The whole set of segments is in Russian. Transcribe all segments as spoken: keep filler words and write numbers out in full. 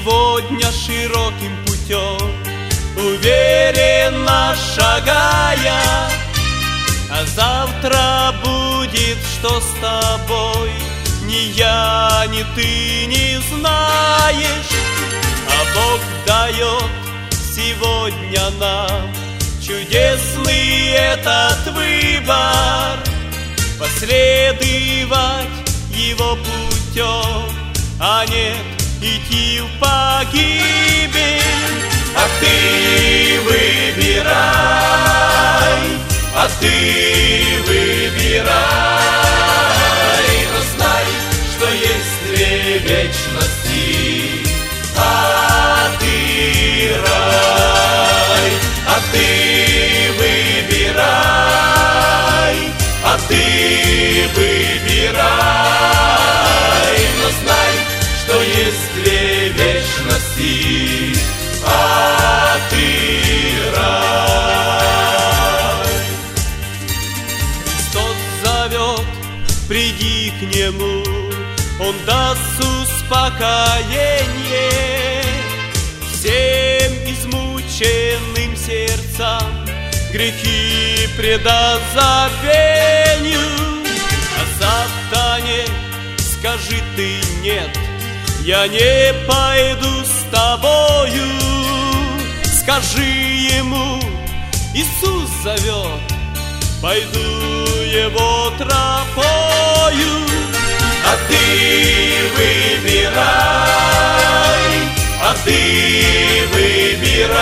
сегодня широким путем, уверенно шагая, а завтра будет, что с тобой ни я, ни ты не знаешь. А Бог дает сегодня нам чудесный этот выбор, последовать Его путем, а нет идти в погибель. А ты выбирай, а ты выбирай, но знай, что есть две вечности, а ты рай. А ты выбирай, а ты выбирай, но знай, что есть две вечности, а ты рай. Христос зовет, приди к Нему, Он даст успокоение всем измученным сердцам, грехи предаст забвению. А сатане скажи ты нет, я не пойду с тобою. Скажи ему, Иисус зовет, пойду Его тропою. А ты выбирай, а ты выбирай,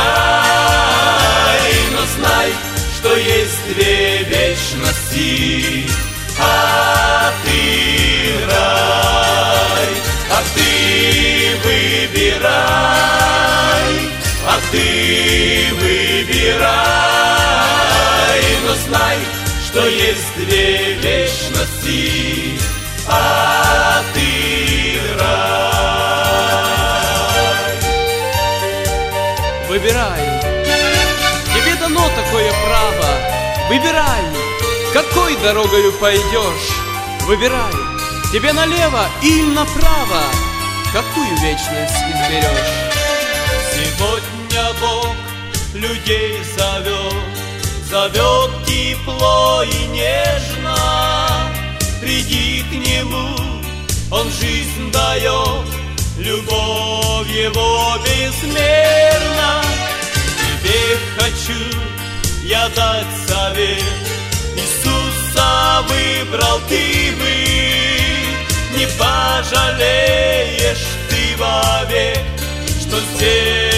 но знай, что есть две вечности, а ты рай. А ты выбирай, а ты выбирай, но знай, что есть две вечности, а ты рай. Выбирай, тебе дано такое право. Выбирай, какой дорогою пойдешь. Выбирай, тебе налево или направо, какую вечность изберешь. Сегодня Бог людей зовет, зовет тепло и нежно. Приди к Нему, Он жизнь дает, любовь Его безмерна. Тебе хочу я дать совет, Иисуса выбрал ты бы, не пожалеешь ты вовек, что здесь